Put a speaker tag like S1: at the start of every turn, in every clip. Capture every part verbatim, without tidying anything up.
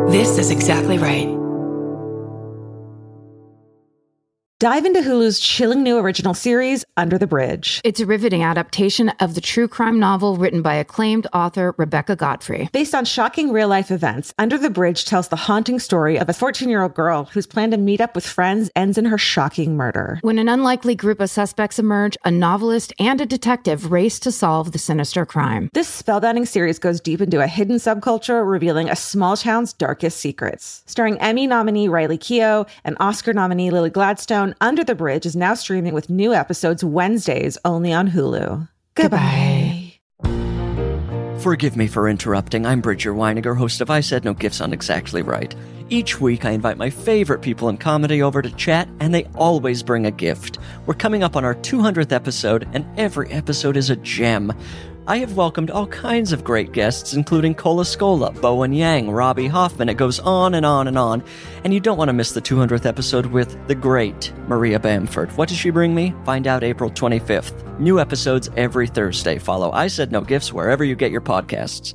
S1: This is exactly right.
S2: Dive into Hulu's chilling new original series, Under the Bridge.
S3: It's a riveting adaptation of the true crime novel written by acclaimed author Rebecca Godfrey.
S2: Based on shocking real-life events, Under the Bridge tells the haunting story of a fourteen-year-old girl whose plan to meet up with friends ends in her shocking murder.
S3: When an unlikely group of suspects emerge, a novelist and a detective race to solve the sinister crime.
S2: This spellbinding series goes deep into a hidden subculture, revealing a small town's darkest secrets. Starring Emmy nominee Riley Keough and Oscar nominee Lily Gladstone, Under the Bridge is now streaming with new episodes Wednesdays only on Hulu. Goodbye.
S4: Forgive me for interrupting. I'm Bridger Weiniger, host of I Said No Gifts on Exactly Right. Each week, I invite my favorite people in comedy over to chat, and they always bring a gift. We're coming up on our two hundredth episode, and every episode is a gem. I have welcomed all kinds of great guests, including Cola Scola, Bowen Yang, Robbie Hoffman. It goes on and on and on. And you don't want to miss the two hundredth episode with the great Maria Bamford. What does she bring me? Find out April twenty-fifth. New episodes every Thursday. Follow I Said No Gifts wherever you get your podcasts.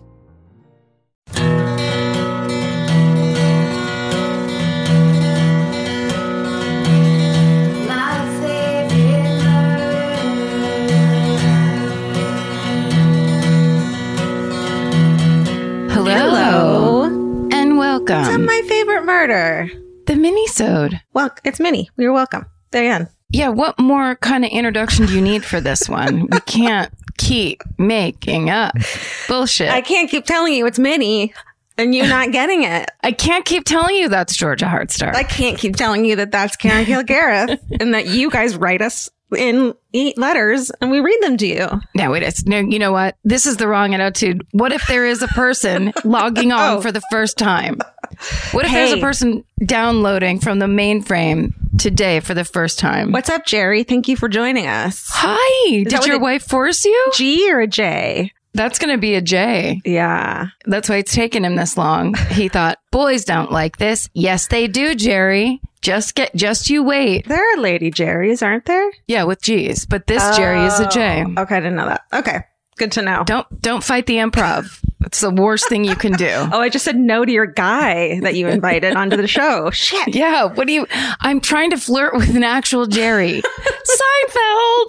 S3: Hello. And welcome.
S5: It's my favorite murder.
S3: The mini-sode.
S5: Well, it's Minnie. You're welcome. Diane.
S3: Yeah, what more kind of introduction do you need for this one? We can't keep making up bullshit.
S5: I can't keep telling you it's Minnie and you not getting it.
S3: I can't keep telling you that's Georgia Hardstar.
S5: I can't keep telling you that that's Karen Kilgariff and that you guys write us in eight letters and we read them to you.
S3: No, wait, it's, no, you know what? This is the wrong attitude. What if there is a person logging on
S5: Oh.
S3: for the first time? What if
S5: Hey.
S3: there's a person downloading from the mainframe today for the first time?
S5: What's up, Jerry? Thank you for joining us.
S3: Hi.
S5: that
S3: Did
S5: what
S3: your
S5: it-
S3: wife force you?
S5: G or a J?
S3: That's going to be a J.
S5: Yeah.
S3: That's why it's taken him this long. He thought, boys don't like this. Yes, they do, Jerry. Just get, just you wait.
S5: There are Lady Jerrys, aren't there?
S3: Yeah, with G's. But this Jerry is a J.
S5: Oh, okay, I didn't know that. Okay. Good to know.
S3: Don't, don't fight the improv. It's the worst thing you can do.
S5: Oh, I just said no to your guy that you invited onto the show. Shit.
S3: Yeah, what do you... I'm trying to flirt with an actual Jerry. Seinfeld!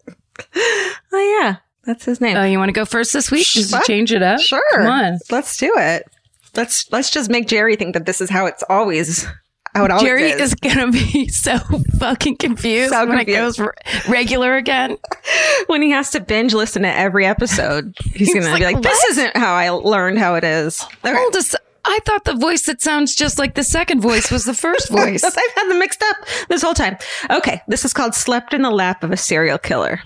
S5: Oh, yeah. That's his name.
S3: Oh, you want to go first this week? Just to
S5: What?
S3: change it up?
S5: Sure.
S3: Come on.
S5: Let's do it. Let's let's just make Jerry think that this is how it's always how it always
S3: Jerry
S5: is.
S3: is going to be so fucking confused
S5: So
S3: when
S5: confused.
S3: it goes re- regular again.
S5: When he has to binge listen to every episode, he's,
S3: He's
S5: gonna
S3: like,
S5: be like, "This
S3: "What?
S5: isn't how I learned how it is." Okay.
S3: Hold us. I thought the voice that sounds just like the second voice was the first voice.
S5: I've had them mixed up this whole time. Okay, this is called "Slept in the Lap of a Serial Killer."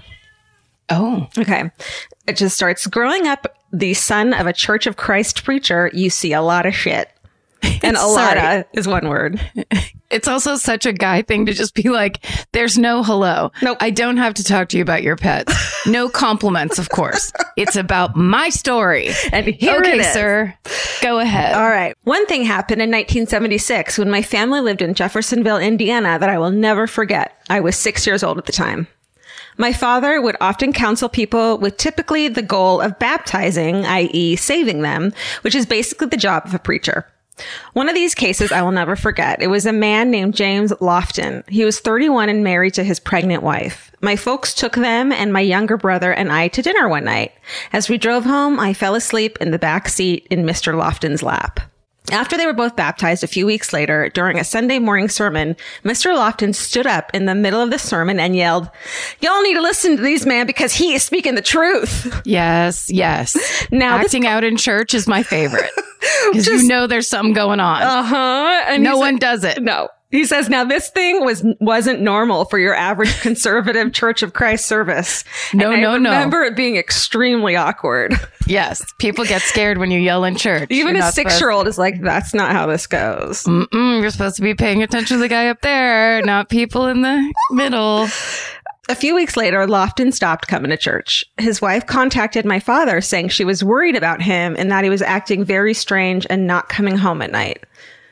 S3: Oh.
S5: Okay. It just starts. Growing up the son of a Church of Christ preacher, you see a lot of shit. And a lot
S3: Sorry.
S5: of is one word.
S3: It's also such a guy thing to just be like, there's no hello.
S5: Nope.
S3: I don't have to talk to you about your pets. No compliments, of course. It's about my story.
S5: And here
S3: okay,
S5: it is.
S3: sir. Go ahead.
S5: All right. One thing happened in nineteen seventy-six when my family lived in Jeffersonville, Indiana, that I will never forget. I was six years old at the time. My father would often counsel people with typically the goal of baptizing, that is saving them, which is basically the job of a preacher. One of these cases I will never forget. It was a man named James Lofton. He was thirty-one and married to his pregnant wife. My folks took them and my younger brother and I to dinner one night. As we drove home, I fell asleep in the back seat in Mister Lofton's lap. After they were both baptized a few weeks later, during a Sunday morning sermon, Mister Lofton stood up in the middle of the sermon and yelled, "Y'all need to listen to these man because he is speaking the truth."
S3: Yes, yes.
S5: Now, this-
S3: Acting out in church is my favorite. Because
S5: Just-
S3: you know there's something going on.
S5: Uh-huh. And
S3: no
S5: he
S3: one
S5: said-
S3: does it.
S5: No. He says, now this thing was, wasn't normal for your average conservative Church of Christ service.
S3: No,
S5: and
S3: no,
S5: I
S3: no.
S5: remember it being extremely awkward.
S3: Yes. People get scared when you yell in church.
S5: Even
S3: You're
S5: a
S3: not supposed-
S5: six-year-old is like, that's not how this goes.
S3: Mm-mm, you're supposed to be paying attention to the guy up there, not people in the middle.
S5: A few weeks later, Lofton stopped coming to church. His wife contacted my father saying she was worried about him and that he was acting very strange and not coming home at night.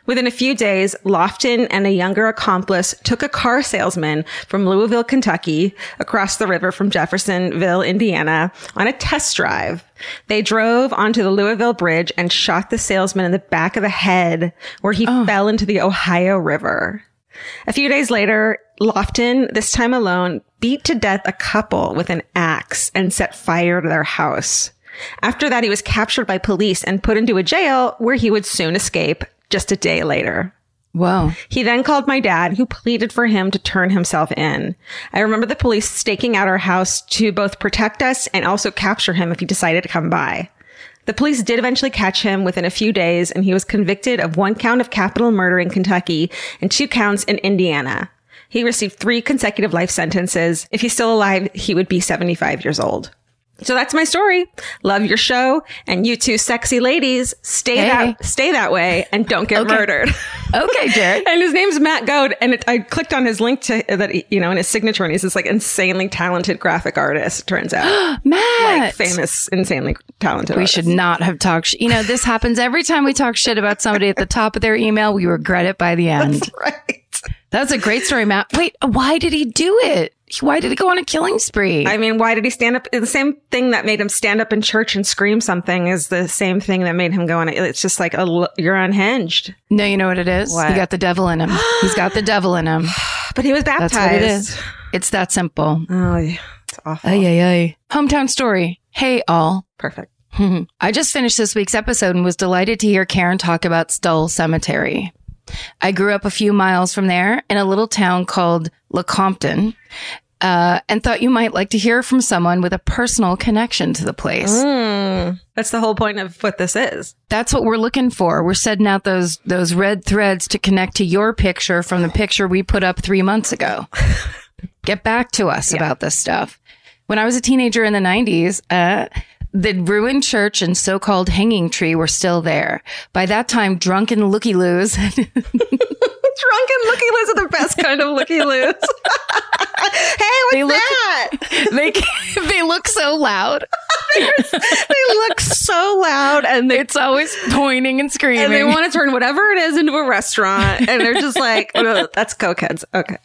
S5: Within a few days, Lofton and a younger accomplice took a car salesman from Louisville, Kentucky, across the river from Jeffersonville, Indiana, on a test drive. They drove onto the Louisville Bridge and shot the salesman in the back of the head, where he oh. fell into the Ohio River. A few days later, Lofton, this time alone, beat to death a couple with an axe and set fire to their house. After that, he was captured by police and put into a jail where he would soon escape just a day later.
S3: Wow.
S5: He then called my dad, who pleaded for him to turn himself in. I remember the police staking out our house to both protect us and also capture him if he decided to come by. The police did eventually catch him within a few days, and he was convicted of one count of capital murder in Kentucky and two counts in Indiana. He received three consecutive life sentences. If he's still alive, he would be seventy-five years old. So that's my story. Love your show. And you two sexy ladies, stay
S3: hey.
S5: that stay that way and don't get
S3: okay.
S5: murdered.
S3: Okay, Jared.
S5: And his name's Matt Goad. And it, I clicked on his link to that, you know, in his signature, and he's this like insanely talented graphic artist, it turns out.
S3: Matt!
S5: Like famous, insanely talented
S3: We
S5: artist.
S3: should not have talked. Sh- you know, this happens every time we talk shit about somebody at the top of their email. We regret it by the end.
S5: That's right.
S3: That's a great story, Matt. Wait, why did he do it? Why did he go on a killing spree?
S5: I mean, why did he stand up? The same thing that made him stand up in church and scream something is the same thing that made him go on. It's just like, a, you're unhinged.
S3: No, you know what it is?
S5: What?
S3: He got the devil in him. He's got the devil in him.
S5: But he was baptized.
S3: That's what it is. It's that simple.
S5: Oh, yeah. It's awful.
S3: Ay, ay, ay. Hometown story. Hey, all.
S5: Perfect.
S3: I just finished this week's episode and was delighted to hear Karen talk about Stull Cemetery. I grew up a few miles from there in a little town called Lecompton, uh, and thought you might like to hear from someone with a personal connection to the place.
S5: Mm, that's the whole point of what this is.
S3: That's what we're looking for. We're setting out those those red threads to connect to your picture from the picture we put up three months ago. Get back to us yeah. about this stuff. When I was a teenager in the nineties, uh, the ruined church and so-called hanging tree were still there. By that time, drunken looky-loos. Drunken
S5: looky-loos are the best kind of looky-loos. Hey, what's
S3: they look,
S5: that?
S3: They they look so loud.
S5: They look so loud, and they,
S3: it's always pointing and screaming.
S5: And they want to turn whatever it is into a restaurant, and they're just like, oh, that's cokeheads. Okay.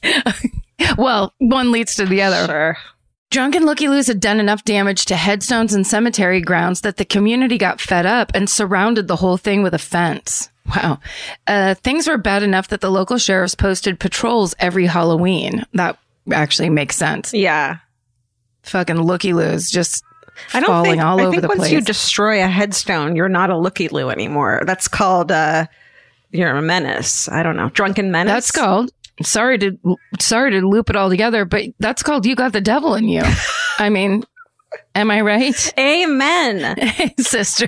S3: Well, one leads to the other.
S5: Sure.
S3: Drunken looky-loos had done enough damage to headstones and cemetery grounds that the community got fed up and surrounded the whole thing with a fence. Wow. Uh, things were bad enough that the local sheriffs posted patrols every Halloween. That actually makes sense.
S5: Yeah.
S3: Fucking looky-loos just
S5: I don't
S3: falling
S5: think,
S3: all
S5: I
S3: over
S5: think
S3: the
S5: once
S3: place.
S5: You destroy a headstone, you're not a looky-loo anymore. That's called, uh, you're a menace. I don't know. Drunken menace?
S3: That's called... Sorry to sorry to loop it all together, but that's called you got the devil in you. I mean, am I right?
S5: Amen.
S3: Hey, sister.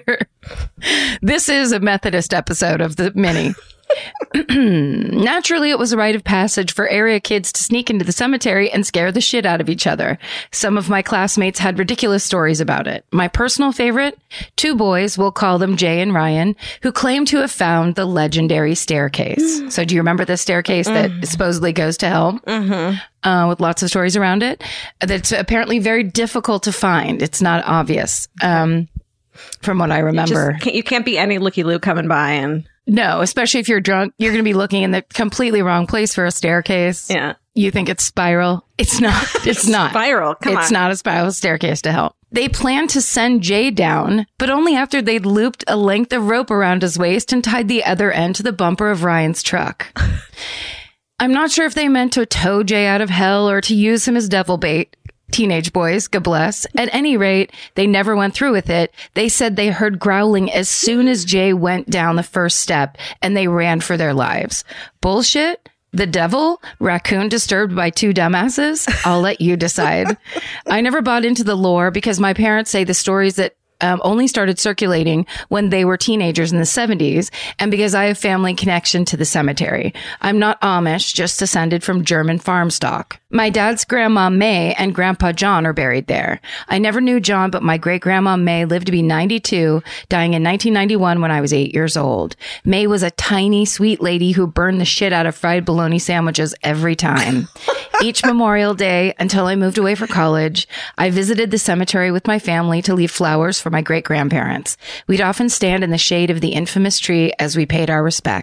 S3: This is a Methodist episode of the mini. Naturally, it was a rite of passage for area kids to sneak into the cemetery and scare the shit out of each other. Some of my classmates had ridiculous stories about it. My personal favorite, two boys, we'll call them Jay and Ryan, who claim to have found the legendary staircase. So do you remember the staircase that mm. supposedly goes to hell?
S5: Mm-hmm.
S3: Uh, with lots of stories around it. That's apparently very difficult to find. It's not obvious, um, from what I remember.
S5: You, just can't, you can't be any looky-loo coming by and...
S3: No, especially if you're drunk, you're going to be looking in the completely wrong place for a staircase.
S5: Yeah.
S3: You think it's spiral. It's not. It's not.
S5: Spiral. Come
S3: it's
S5: on.
S3: not a spiral staircase to hell. They planned to send Jay down, but only after they'd looped a length of rope around his waist and tied the other end to the bumper of Ryan's truck. I'm not sure if they meant to tow Jay out of hell or to use him as devil bait. Teenage boys, God bless. At any rate, they never went through with it. They said they heard growling as soon as Jay went down the first step, and they ran for their lives. Bullshit? The devil? Raccoon disturbed by two dumbasses? I'll let you decide. I never bought into the lore because my parents say the stories that Um, only started circulating when they were teenagers in the seventies, and because I have family connection to the cemetery. I'm not Amish, just descended from German farm stock. My dad's grandma May and grandpa John are buried there. I never knew John, but my great-grandma May lived to be ninety-two, dying in nineteen ninety-one when I was eight years old. May was a tiny, sweet lady who burned the shit out of fried bologna sandwiches every time. Each Memorial Day, until I moved away for college, I visited the cemetery with my family to leave flowers for my great-grandparents. We'd often stand in the shade of the infamous tree as we paid our respects.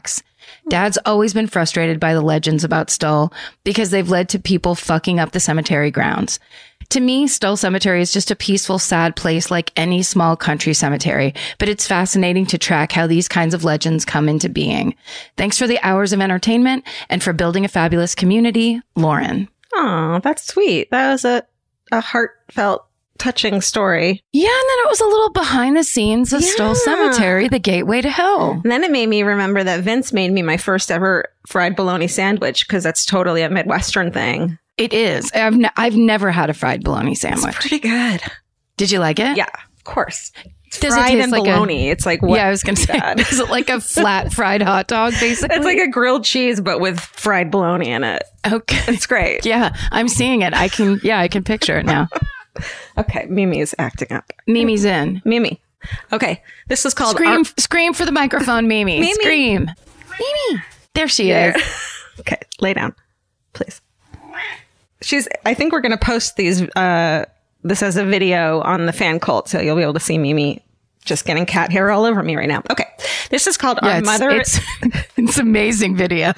S3: Dad's always been frustrated by the legends about Stull because they've led to people fucking up the cemetery grounds. To me, Stull Cemetery is just a peaceful, sad place like any small country cemetery, but it's fascinating to track how these kinds of legends come into being. Thanks for the hours of entertainment and for building a fabulous community, Lauren.
S5: Oh, that's sweet. That was a, a heartfelt, touching story.
S3: Yeah, and then it was a little behind the scenes of
S5: Yeah.
S3: Stull Cemetery, the gateway to hell.
S5: And then it made me remember that Vince made me my first ever fried bologna sandwich because that's totally a Midwestern thing.
S3: It is. I've n- I've never had a fried bologna sandwich.
S5: It's pretty good.
S3: Did you like it?
S5: Yeah, of course. It's
S3: Does it
S5: fried
S3: taste
S5: and
S3: like a-
S5: bologna. It's like what?
S3: Yeah, I was going to say,
S5: bad.
S3: is it like a flat fried hot dog, basically?
S5: It's like a grilled cheese, but with fried bologna in it.
S3: Okay.
S5: It's great.
S3: Yeah, I'm seeing it. I can, yeah, I can picture it now.
S5: Okay, Mimi is acting up.
S3: Mimi's in.
S5: Mimi. Okay, this is called
S3: Scream,
S5: Ar-
S3: scream for the microphone, Mimi.
S5: Mimi.
S3: Scream. Mimi. There she
S5: There.
S3: is.
S5: Okay, lay down, please. She's. I think we're going to post these. Uh, this as a video on the fan cult, so you'll be able to see Mimi just getting cat hair all over me right now. Okay, this is called
S3: Yeah,
S5: Our
S3: it's,
S5: Mother.
S3: It's, it's amazing video.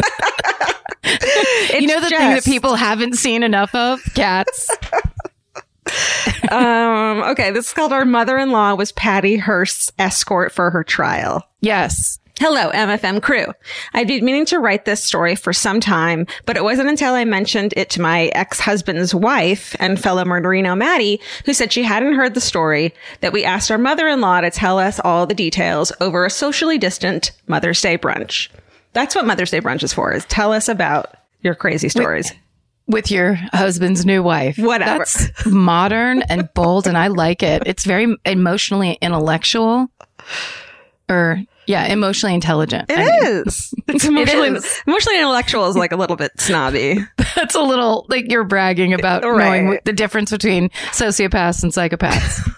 S3: You know the thing that
S5: just-
S3: people haven't seen enough of? Cats.
S5: um. Okay, this is called Our Mother-in-Law was Patty Hearst's escort for her trial.
S3: Yes.
S5: Hello, M F M crew. I've been meaning to write this story for some time, but it wasn't until I mentioned it to my ex-husband's wife and fellow murderino Maddie, who said she hadn't heard the story, that we asked our mother-in-law to tell us all the details over a socially distant Mother's Day brunch. That's what Mother's Day brunch is for, is tell us about your crazy stories.
S3: With your husband's new wife.
S5: Whatever.
S3: That's modern and bold, and I like it. It's very emotionally intellectual. Or, yeah, emotionally intelligent.
S5: It
S3: I mean,
S5: is. It's emotionally,
S3: is.
S5: emotionally intellectual is like a little bit snobby.
S3: That's a little like you're bragging about
S5: Right.
S3: knowing what the difference between sociopaths and psychopaths.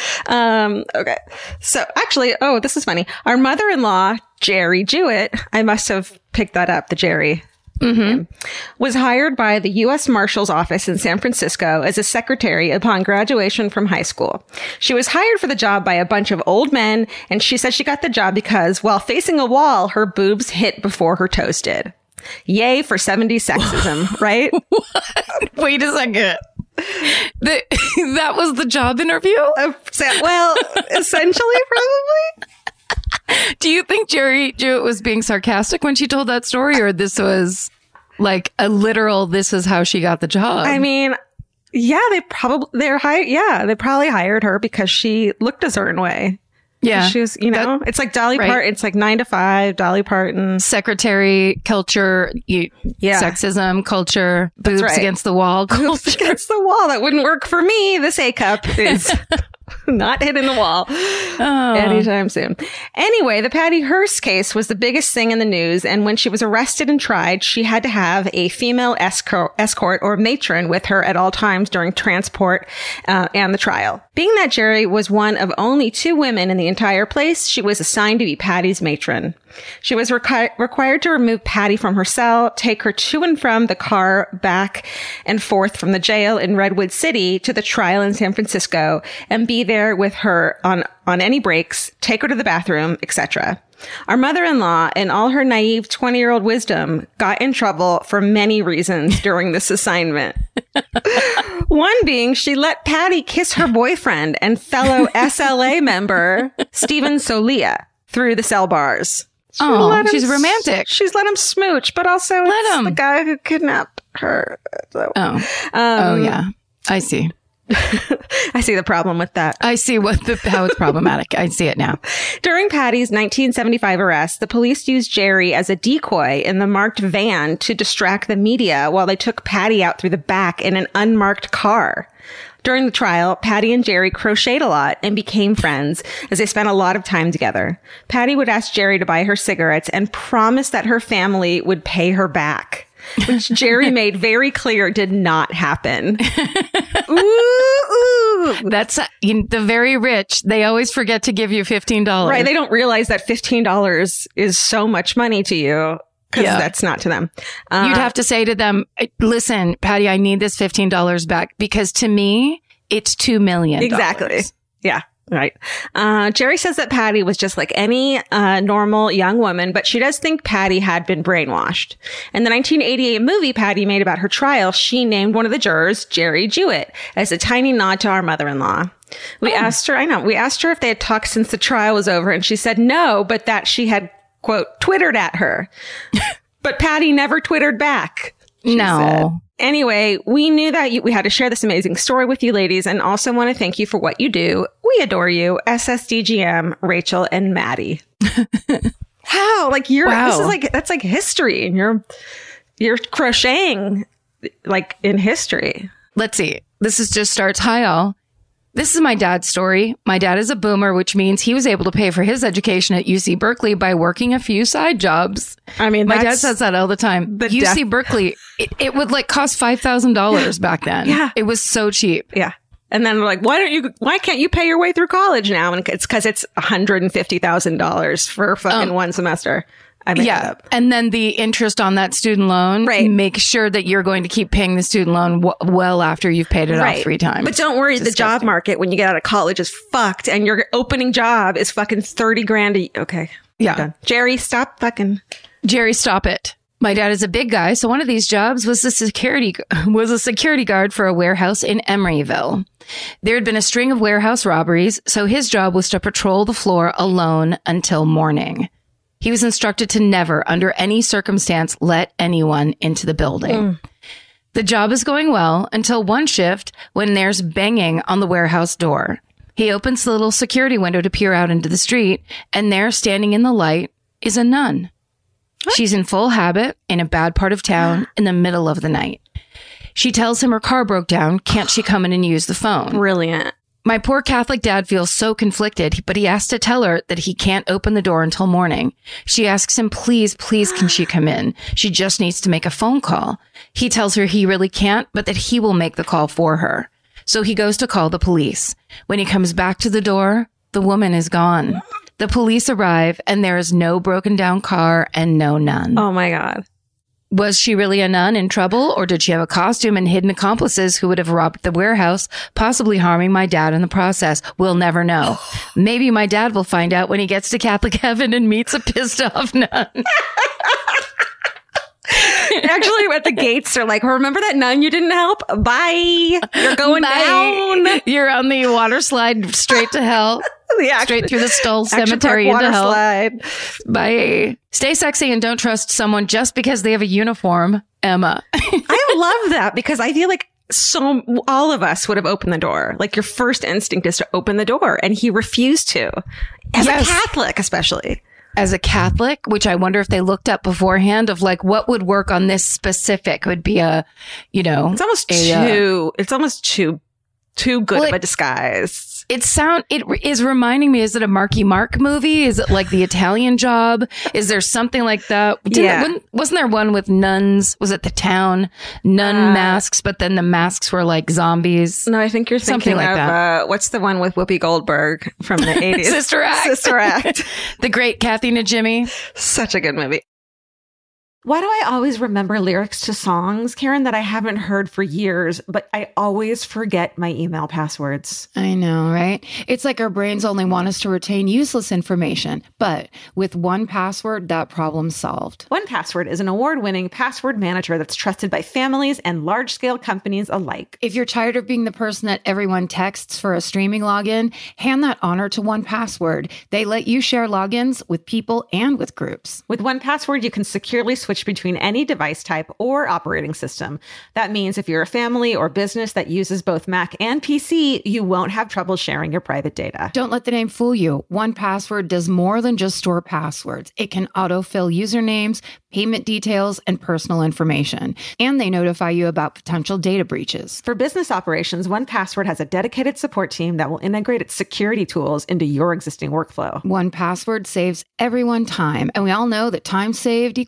S5: Um, okay. So actually, oh, this is funny. Our mother-in-law, Jerry Jewett, I must have picked that up, the Jerry,
S3: Mm-hmm.
S5: was hired by the U S Marshal's office in San Francisco as a secretary upon graduation from high school. She was hired for the job by a bunch of old men, and she said she got the job because while facing a wall, her boobs hit before her toes did. Yay for seventies sexism, right?
S3: Wait a second. The, that was the job interview?
S5: Uh, sa- well, essentially, probably.
S3: Do you think Jerry Jewett was being sarcastic when she told that story, or this was like a literal, this is how she got the job?
S5: I mean, yeah, they probably, they're hired. Yeah, they probably hired her because she looked a certain way.
S3: yeah.
S5: She was, you know, it's like Dolly
S3: right.
S5: Parton. It's like nine to five, Dolly Parton.
S3: Secretary culture, you,
S5: Yeah.
S3: sexism culture, boobs
S5: right.
S3: against the wall
S5: Oops,
S3: culture.
S5: against the wall. That wouldn't work for me. This A cup is not hitting the wall
S3: Oh.
S5: anytime soon. Anyway, the Patty Hearst case was the biggest thing in the news. And when she was arrested and tried, she had to have a female escort, escort or matron with her at all times during transport uh, and the trial. Being that Jerry was one of only two women in the entire place, she was assigned to be Patty's matron. She was requi- required to remove Patty from her cell, take her to and from the car, back and forth from the jail in Redwood City to the trial in San Francisco, and be there with her on, on any breaks, take her to the bathroom, et cetera. Our mother-in-law, in all her naive twenty-year-old wisdom, got in trouble for many reasons during this assignment. One being she let Patty kiss her boyfriend and fellow S L A member, Stephen Solia, through the cell bars. She
S3: Oh,
S5: let him
S3: she's
S5: s-
S3: romantic.
S5: She's let him smooch, but also
S3: Let
S5: it's
S3: him.
S5: the guy who kidnapped her. So,
S3: Oh.
S5: um,
S3: Oh, yeah. I see.
S5: I see the problem with that.
S3: I see what the, how it's problematic. I see it now.
S5: During Patty's nineteen seventy-five arrest, the police used Jerry as a decoy in the marked van to distract the media while they took Patty out through the back in an unmarked car. During the trial, Patty and Jerry crocheted a lot and became friends as they spent a lot of time together. Patty would ask Jerry to buy her cigarettes and promise that her family would pay her back, which Jerry made very clear did not happen. Ooh, ooh.
S3: That's uh, you, the very rich. They always forget to give you fifteen dollars.
S5: Right. They don't realize that fifteen dollars is so much money to you because
S3: Yeah.
S5: that's not to them. Uh,
S3: You'd have to say to them, listen, Patty, I need this fifteen dollars back because to me, it's two million dollars.
S5: exactly. Yeah. Right. Uh, Jerry says that Patty was just like any uh, normal young woman, but she does think Patty had been brainwashed. In the nineteen eighty-eight movie Patty made about her trial, she named one of the jurors Jerry Jewett as a tiny nod to our mother-in-law. We oh. asked her, I know, we asked her if they had talked since the trial was over, and she said no, but that she had, quote, twittered at her. But Patty never twittered back.
S3: No.
S5: Said. Anyway, we knew that you, we had to share this amazing story with you ladies, and also want to thank you for what you do. We adore you. S S D G M, Rachel, and Maddie. Wow. Like you're, wow. This is like, that's like history, and you're, you're crocheting like in history.
S3: Let's see. This is just starts. Hi, all. This is my dad's story. My dad is a boomer, which means he was able to pay for his education at U C Berkeley by working a few side jobs.
S5: I mean,
S3: my dad says that all the time. The U C def- Berkeley, it, it would like cost five thousand dollars back then.
S5: Yeah.
S3: It was so cheap.
S5: Yeah. And then they're like, why don't you, why can't you pay your way through college now? And it's because it's one hundred fifty thousand dollars for fucking um, one semester. I made
S3: yeah.
S5: that up.
S3: And then the interest on that student loan,
S5: right.
S3: Make sure that you're going to keep paying the student loan w- well after you've paid it right. off three times.
S5: But don't worry, it's the disgusting. Job market when you get out of college is fucked, and your opening job is fucking thirty grand a Okay.
S3: Yeah.
S5: Done. Jerry, stop fucking.
S3: Jerry, stop it. My dad is a big guy, so one of these jobs was a security was a security guard for a warehouse in Emeryville. There had been a string of warehouse robberies, so his job was to patrol the floor alone until morning. He was instructed to never, under any circumstance, let anyone into the building. Mm. The job is going well until one shift when there's banging on the warehouse door. He opens the little security window to peer out into the street, and there, standing in the light, is a nun. What? She's in full habit in a bad part of town in the middle of the night. She tells him her car broke down. Can't she come in and use the phone?
S5: Brilliant.
S3: My poor Catholic dad feels so conflicted, but he has to tell her that he can't open the door until morning. She asks him, please, please, can she come in? She just needs to make a phone call. He tells her he really can't, but that he will make the call for her. So he goes to call the police. When he comes back to the door, the woman is gone. The police arrive, and there is no broken down car and no nun.
S5: Oh, my God.
S3: Was she really a nun in trouble, or did she have a costume and hidden accomplices who would have robbed the warehouse, possibly harming my dad in the process? We'll never know. Maybe my dad will find out when he gets to Catholic heaven and meets a pissed off nun.
S5: Actually, at the gates, they're like, remember that nun you didn't help? Bye. You're going Bye. Down.
S3: You're on the water slide straight to hell. Yeah, straight through the Skull Cemetery into hell. Slide. Bye. Stay sexy and don't trust someone just because they have a uniform, Emma.
S5: I love that because I feel like so all of us would have opened the door. Like your first instinct is to open the door, and he refused to. As yes. a Catholic, especially.
S3: As a Catholic, which I wonder if they looked up beforehand of like what would work on this specific would be a, you know,
S5: it's almost a, too, uh, it's almost too, too good well, of a disguise.
S3: It sound it is reminding me. Is it a Marky Mark movie? Is it like The Italian Job? Is there something like that? Didn't,
S5: yeah.
S3: Wasn't there one with nuns? Was it The Town? Nun uh, masks, but then the masks were like zombies.
S5: No, I think you're thinking
S3: something like
S5: of
S3: that.
S5: Uh, what's the one with Whoopi Goldberg from the eighties?
S3: Sister Act.
S5: Sister Act.
S3: The great Kathy Najimy.
S5: Such a good movie.
S2: Why do I always remember lyrics to songs, Karen, that I haven't heard for years, but I always forget my email passwords?
S3: I know, right? It's like our brains only want us to retain useless information. But with one Password, that problem's solved.
S2: one Password is an award-winning password manager that's trusted by families and large-scale companies alike.
S3: If you're tired of being the person that everyone texts for a streaming login, hand that honor to one Password. They let you share logins with people and with groups.
S2: With one Password, you can securely switch between any device type or operating system. That means if you're a family or business that uses both Mac and P C, you won't have trouble sharing your private data.
S3: Don't let the name fool you. one Password does more than just store passwords. It can autofill usernames, payment details, and personal information. And they notify you about potential data breaches.
S2: For business operations, one Password has a dedicated support team that will integrate its security tools into your existing workflow.
S3: one Password saves everyone time, and we all know that time saved equals money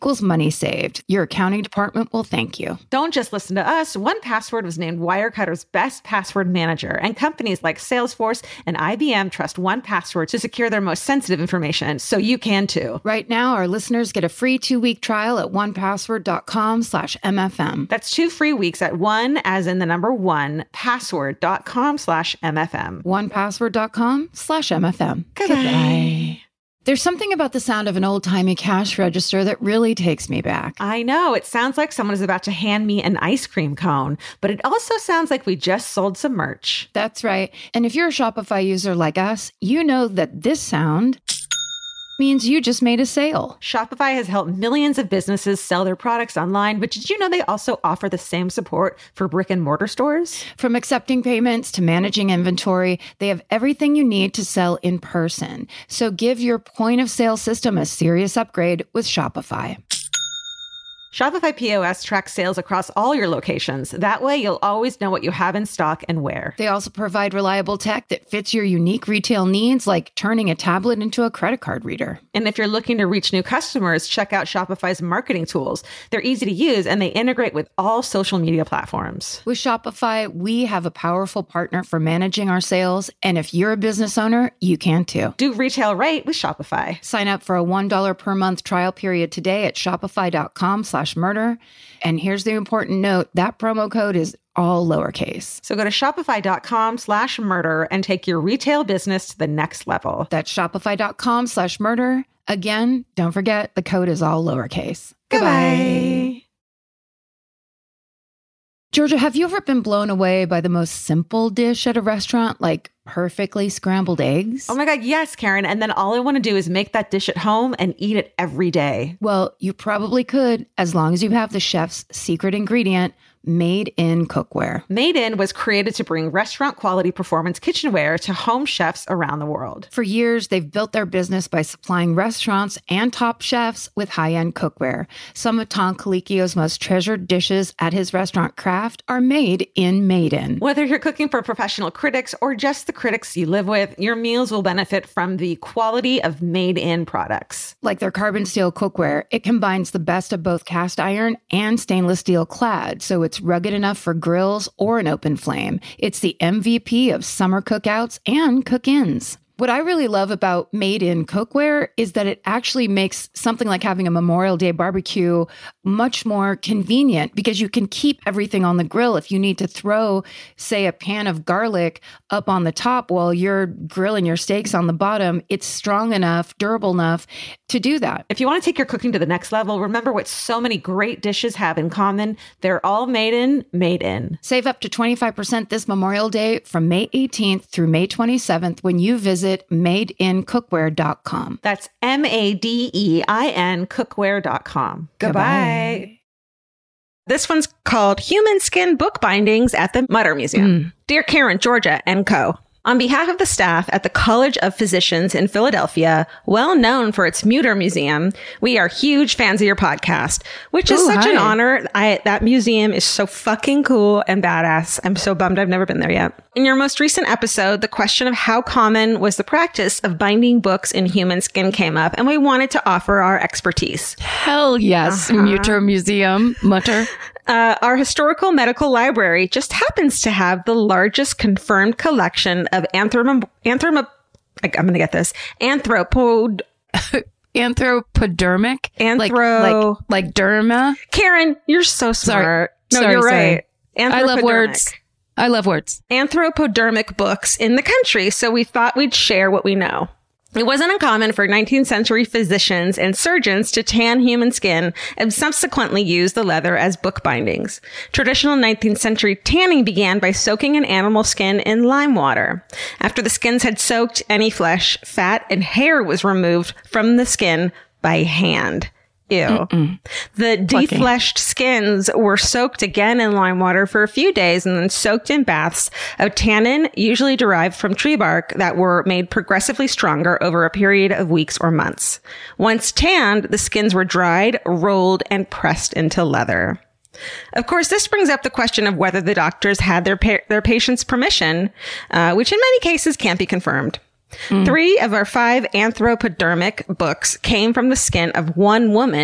S3: saved. Your accounting department will thank you.
S2: Don't just listen to us. one Password was named Wirecutter's best password manager, and companies like Salesforce and I B M trust one Password to secure their most sensitive information, so you can too.
S3: Right now, our listeners get a free two-week trial at one password dot com slash M F M.
S2: That's two free weeks at one, as in the number one, password dot com slash M F M.
S3: one password dot com slash M F M.
S2: Goodbye. Goodbye.
S3: There's something about the sound of an old-timey cash register that really takes me back.
S2: I know. It sounds like someone is about to hand me an ice cream cone, but it also sounds like we just sold some merch.
S3: That's right. And if you're a Shopify user like us, you know that this sound means you just made a sale.
S2: Shopify has helped millions of businesses sell their products online, but did you know they also offer the same support for brick and mortar stores?
S3: From accepting payments to managing inventory, they have everything you need to sell in person. So give your point of sale system a serious upgrade with Shopify.
S2: Shopify P O S tracks sales across all your locations. That way, you'll always know what you have in stock and where.
S3: They also provide reliable tech that fits your unique retail needs, like turning a tablet into a credit card reader.
S2: And if you're looking to reach new customers, check out Shopify's marketing tools. They're easy to use, and they integrate with all social media platforms.
S3: With Shopify, we have a powerful partner for managing our sales. And if you're a business owner, you can too.
S2: Do retail right with Shopify.
S3: Sign up for a one dollar per month trial period today at shopify dot com slash murder. And here's the important note, that promo code is all lowercase.
S2: So go to shopify dot com slash murder and take your retail business to the next level.
S3: That's shopify dot com slash murder. Again, don't forget, the code is all lowercase.
S2: Goodbye.
S3: Georgia, have you ever been blown away by the most simple dish at a restaurant, like perfectly scrambled eggs?
S2: Oh my God, yes, Karen. And then all I want to do is make that dish at home and eat it every day.
S3: Well, you probably could, as long as you have the chef's secret ingredient, Made in Cookware.
S2: Made In was created to bring restaurant quality performance kitchenware to home chefs around the world.
S3: For years, they've built their business by supplying restaurants and top chefs with high-end cookware. Some of Tom Colicchio's most treasured dishes at his restaurant Craft are made in Made In.
S2: Whether you're cooking for professional critics or just the critics you live with, your meals will benefit from the quality of Made In products.
S3: Like their carbon steel cookware, it combines the best of both cast iron and stainless steel clad, so it's It's rugged enough for grills or an open flame. It's the M V P of summer cookouts and cook-ins. What I really love about Made in Cookware is that it actually makes something like having a Memorial Day barbecue much more convenient because you can keep everything on the grill. If you need to throw, say, a pan of garlic up on the top while you're grilling your steaks on the bottom, it's strong enough, durable enough to do that.
S2: If you want to take your cooking to the next level, remember what so many great dishes have in common. They're all made in, made in.
S3: Save up to twenty-five percent this Memorial Day from May eighteenth through May twenty-seventh when you visit made in cookware dot com.
S2: That's M A D E I N cookware dot com. Goodbye. Goodbye. This one's called Human Skin Book Bindings at the Mutter Museum. Mm. Dear Karen, Georgia, and co. On behalf of the staff at the College of Physicians in Philadelphia, well known for its Mutter Museum, we are huge fans of your podcast, which is Ooh, such hi. an honor. I, that museum is so fucking cool and badass. I'm so bummed I've never been there yet. In your most recent episode, the question of how common was the practice of binding books in human skin came up, and we wanted to offer our expertise.
S3: Hell yes, uh-huh. Mutter Museum, Mutter.
S2: Uh, our historical medical library just happens to have the largest confirmed collection of anthrop... anthrop I'm going to get this. Anthropod...
S3: Anthropodermic?
S2: Anthro...
S3: Like, like, like derma?
S2: Karen, you're so smart.
S3: Sorry.
S2: No,
S3: sorry,
S2: you're right.
S3: I love words. I love words.
S2: Anthropodermic books in the country, so we thought we'd share what we know. It wasn't uncommon for nineteenth century physicians and surgeons to tan human skin and subsequently use the leather as book bindings. Traditional nineteenth century tanning began by soaking an animal skin in lime water. After the skins had soaked, any flesh, fat, and hair was removed from the skin by hand. Ew. Mm-mm. The defleshed skins were soaked again in lime water for a few days and then soaked in baths of tannin, usually derived from tree bark, that were made progressively stronger over a period of weeks or months. Once tanned, the skins were dried, rolled, and pressed into leather. Of course, this brings up the question of whether the doctors had their pa- their patients' permission, uh, which in many cases can't be confirmed. Mm. Three of our five anthropodermic books came from the skin of one woman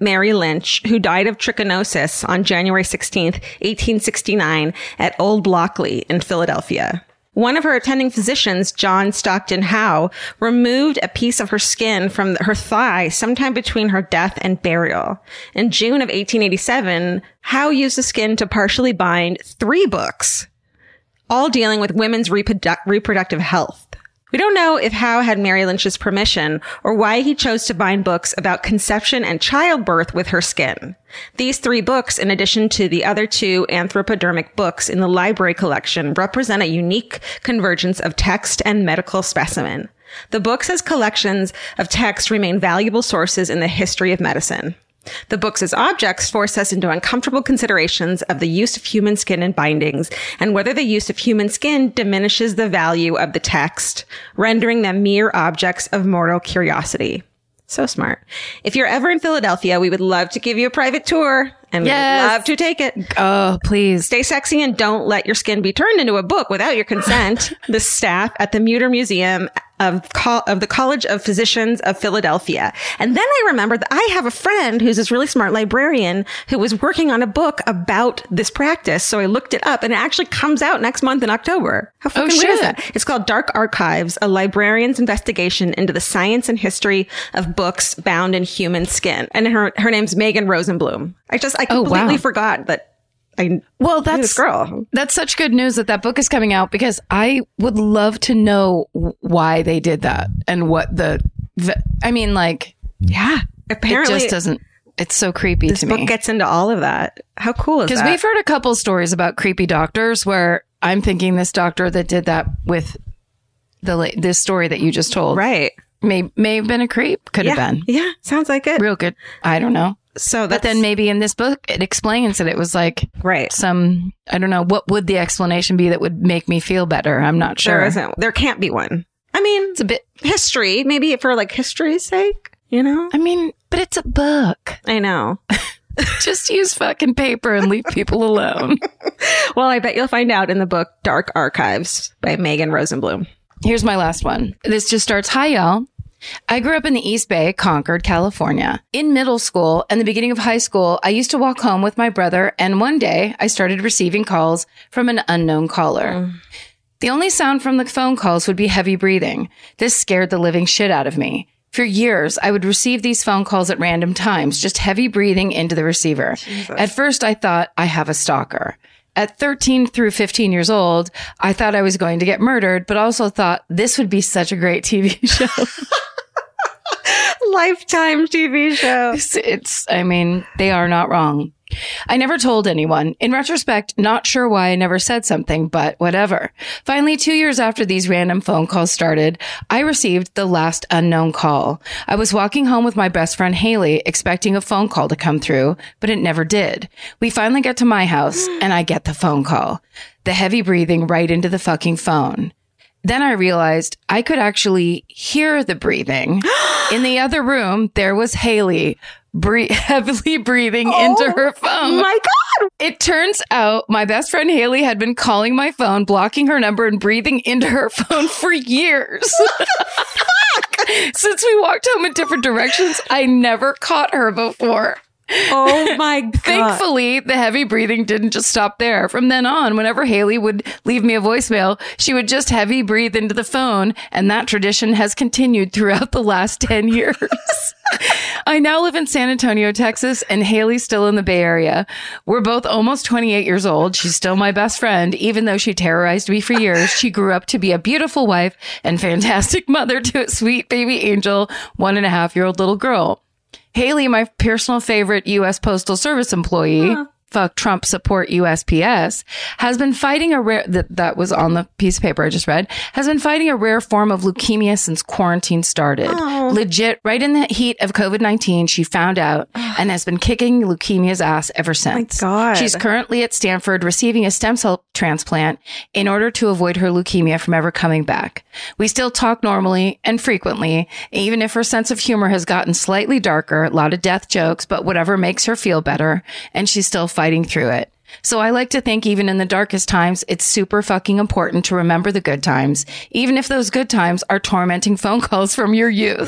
S5: Mary Lynch, who died of trichinosis on January sixteenth, eighteen sixty-nine at Old Blockley in Philadelphia. One of her attending physicians, John Stockton Howe, removed a piece of her skin from her thigh sometime between her death and burial. In June of eighteen eighty-seven, Howe used the skin to partially bind three books, all dealing with women's reprodu- reproductive health. We don't know if Howe had Mary Lynch's permission or why he chose to bind books about conception and childbirth with her skin. These three books, in addition to the other two anthropodermic books in the library collection, represent a unique convergence of text and medical specimen. The books as collections of text remain valuable sources in the history of medicine. The books as objects force us into uncomfortable considerations of the use of human skin in bindings and whether the use of human skin diminishes the value of the text, rendering them mere objects of mortal curiosity. So smart. If you're ever in Philadelphia, we would love to give you a private tour, and
S3: Yes.
S5: we would love to take it.
S3: Oh, please.
S5: Stay sexy and don't let your skin be turned into a book without your consent. The staff at the Mutter Museum of, Co- of the College of Physicians of Philadelphia. And then I remembered that I have a friend who's this really smart librarian who was working on a book about this practice. So I looked it up and it actually comes out next month in October. How fucking weird is
S3: shit.
S5: that? It's called Dark Archives, a librarian's investigation into the science and history of books bound in human skin. And her, her name's Megan Rosenblum. I just, I
S3: Oh,
S5: completely
S3: wow.
S5: forgot that I
S3: Well,
S5: knew
S3: that's
S5: this girl.
S3: That's such good news that that book is coming out, because I would love to know w- why they did that and what the, v- I mean, like,
S5: Yeah. Apparently,
S3: it just doesn't, it's so creepy
S5: this
S3: to
S5: book
S3: me.
S5: gets into all of that. How cool is
S3: Because
S5: that?
S3: we've heard a couple stories about creepy doctors where I'm thinking this doctor that did that with the la- this story that you just told
S5: Right.
S3: may may have been a creep. Could
S5: Yeah.
S3: have been.
S5: Yeah. Sounds like it.
S3: Real good. I don't know.
S5: So
S3: But
S5: that's,
S3: then maybe in this book, it explains that it was like
S5: right.
S3: some, I don't know, what would the explanation be that would make me feel better? I'm not sure.
S5: There isn't. There can't be one. I mean,
S3: It's a bit,
S5: history, maybe for like history's sake, you know?
S3: I mean, but it's a book.
S5: I know.
S3: Just use fucking paper and leave people alone.
S5: Well, I bet you'll find out in the book Dark Archives by Megan Rosenblum.
S3: Here's my last one. This just starts. Hi, y'all. I grew up in the East Bay, Concord, California. In middle school and the beginning of high school, I used to walk home with my brother, and one day I started receiving calls from an unknown caller. Mm. The only sound from the phone calls would be heavy breathing. This scared the living shit out of me. For years, I would receive these phone calls at random times, just heavy breathing into the receiver. Jesus. At first, I thought I have a stalker. At thirteen through fifteen years old, I thought I was going to get murdered, but also thought this would be such a great T V show.
S5: Lifetime T V show.
S3: It's, it's, I mean, they are not wrong. I never told anyone. In retrospect, not sure why I never said something, but whatever. Finally, two years after these random phone calls started, I received the last unknown call. I was walking home with my best friend Haley, expecting a phone call to come through, but it never did. We finally get to my house, and I get the phone call. The heavy breathing right into the fucking phone. Then I realized I could actually hear the breathing. In the other room, there was Haley bre- heavily breathing oh, into her phone.
S5: My God.
S3: It turns out my best friend Haley had been calling my phone, blocking her number, and breathing into her phone for years. Fuck! Since we walked home in different directions, I never caught her before.
S5: Oh my God.
S3: Thankfully, the heavy breathing didn't just stop there. From then on, whenever Haley would leave me a voicemail, she would just heavy breathe into the phone, and that tradition has continued throughout the last ten years. I now live in San Antonio, Texas, and Haley's still in the Bay Area. We're both almost twenty-eight years old. She's still my best friend, even though she terrorized me for years. She grew up to be a beautiful wife and fantastic mother to a sweet baby angel, one and a half year old little girl. Haley, my personal favorite U S Postal Service employee, huh. fuck Trump support U S P S, has been fighting a rare, that, that was on the piece of paper I just read, has been fighting a rare form of leukemia since quarantine started. Oh. Legit, right in the heat of COVID nineteen, she found out and has been kicking leukemia's ass ever since.
S5: Oh my God.
S3: She's currently at Stanford receiving a stem cell transplant in order to avoid her leukemia from ever coming back. We still talk normally and frequently, even if her sense of humor has gotten slightly darker, a lot of death jokes, but whatever makes her feel better, and she's still fighting through it. So I like to think even in the darkest times, it's super fucking important to remember the good times, even if those good times are tormenting phone calls from your youth.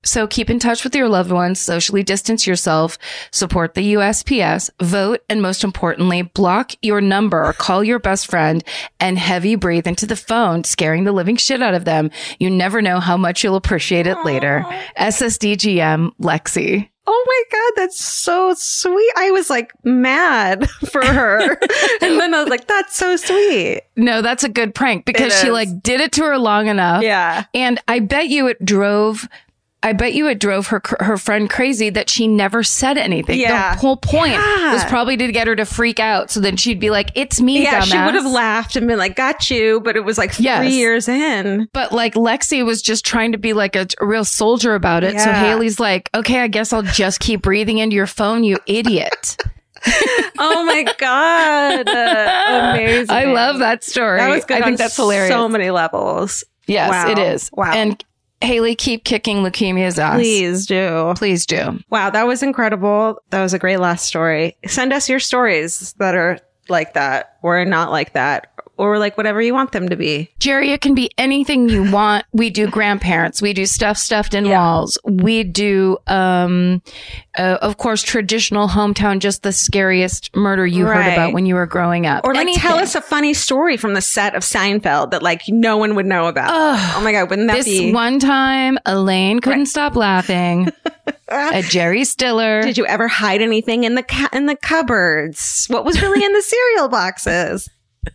S3: So keep in touch with your loved ones, socially distance yourself, support the U S P S, vote, and most importantly, block your number, call your best friend, and heavy breathe into the phone, scaring the living shit out of them. You never know how much you'll appreciate it later. S S D G M, Lexi.
S5: Oh my God, that's so sweet. I was like mad for her. And then I was like, that's so sweet.
S3: No, that's a good prank because she like did it to her long enough.
S5: Yeah.
S3: And I bet you it drove... I bet you it drove her her friend crazy that she never said anything.
S5: Yeah.
S3: The whole point
S5: yeah.
S3: was probably to get her to freak out. So then she'd be like, it's me,
S5: yeah,
S3: dumbass.
S5: she would have laughed and been like, got you. But it was like three
S3: yes.
S5: years in.
S3: But like Lexi was just trying to be like a, a real soldier about it.
S5: Yeah.
S3: So Haley's like, okay, I guess I'll just keep breathing into your phone, you idiot.
S5: Oh my God. Uh, amazing.
S3: I love that story.
S5: That was good.
S3: I think that's hilarious.
S5: So many levels.
S3: Yes,
S5: wow.
S3: it is.
S5: Wow.
S3: And Haley, keep kicking leukemia's ass.
S5: Please do.
S3: Please do.
S5: Wow, that was incredible. That was a great last story. Send us your stories that are like that or not like that or like whatever you want them to be.
S3: Jerry, it can be anything you want. We do grandparents. We do stuff stuffed in
S5: Yeah.
S3: walls. We do, um, uh, of course, traditional hometown, just the scariest murder you
S5: Right.
S3: heard about when you were growing up.
S5: Or like
S3: Anything.
S5: tell us a funny story from the set of Seinfeld that like no one would know about.
S3: Ugh.
S5: Oh my God, wouldn't that
S3: This
S5: be?
S3: one time, Elaine couldn't
S5: Right.
S3: stop laughing at Jerry Stiller.
S5: Did you ever hide anything in the ca- in the cupboards? What was really in the cereal boxes?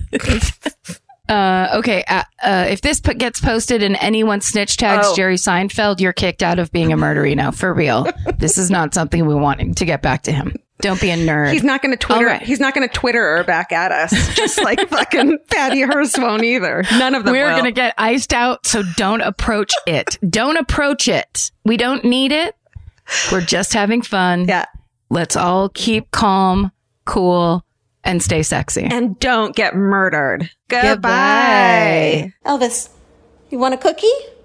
S3: Uh, okay. Uh, uh, if this p- gets posted and anyone snitch tags
S5: Oh.
S3: Jerry Seinfeld, you're kicked out of being a murderer. For real. This is not something we want to get back to him. Don't be a nerd.
S5: He's not going to Twitter.
S3: All right.
S5: He's not going to Twitter her back at us. Just like fucking Patty Hearst won't either. None of them.
S3: We're
S5: will.
S3: going to get iced out, so don't approach it. Don't approach it. We don't need it. We're just having fun.
S5: Yeah.
S3: Let's all keep calm, cool, and stay sexy.
S5: And don't get murdered.
S3: Goodbye.
S5: Goodbye.
S1: Elvis, you want a cookie?